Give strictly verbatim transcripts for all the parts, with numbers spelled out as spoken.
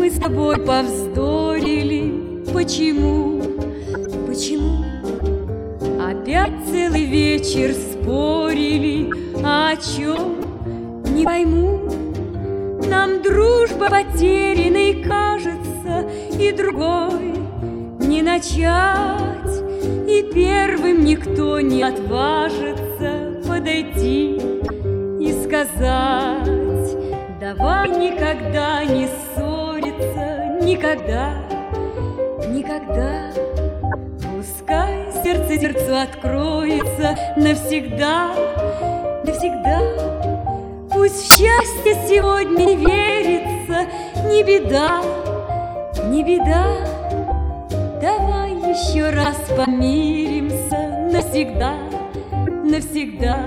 Мы с тобой повздорили. Почему? Почему? Опять целый вечер спорили. А о чем? Не пойму. Нам дружба потерянной кажется, и другой не начать, и первым никто не отважится подойти и сказать: давай никогда не ссориться, никогда, никогда. Пускай сердце сердцу откроется навсегда, навсегда. Пусть в счастье сегодня не верится, не беда, не беда. Давай еще раз помиримся навсегда, навсегда.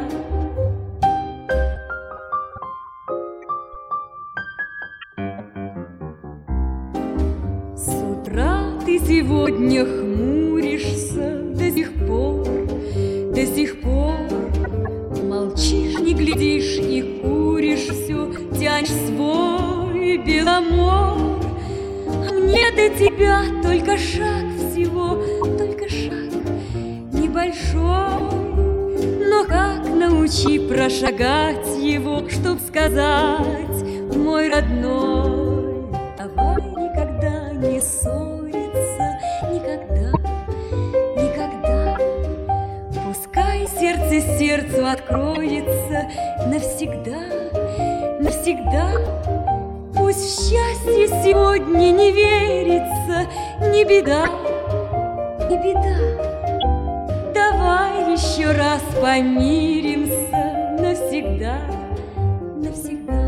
С утра ты сегодня хмуришься до сих пор, до сих пор. Молчишь, не глядишь и куришь все, тянешь свой беломор. А мне до тебя только шаг всего, только шаг небольшой. Но как научи прошагать его, чтоб сказать: мой родной, давай никогда не ссориться, никогда, никогда. Пускай сердце сердцу откроется навсегда, навсегда. Пусть в счастье сегодня не верится, не беда, не беда. Давай еще раз помиримся навсегда, навсегда.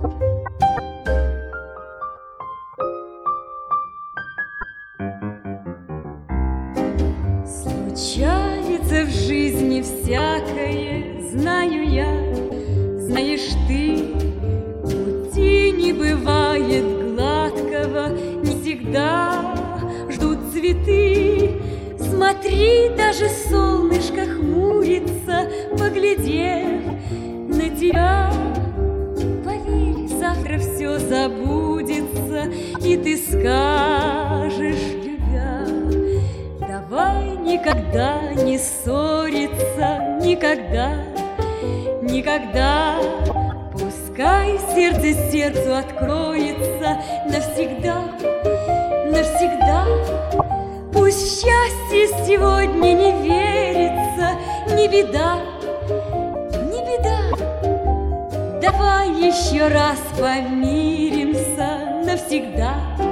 Случается в жизни всякое, знаю я, знаешь ты. Пути не бывает гладкого, не всегда ждут цветы. Смотри, даже солнышко хмурится, поглядев на тебя. Поверь, завтра все забудется, и ты скажешь, любя: давай никогда не ссориться, никогда, никогда. Пускай сердце сердцу откроется навсегда, навсегда. Пусть в счастье сегодня не верится, не беда, не беда. Давай еще раз помиримся навсегда.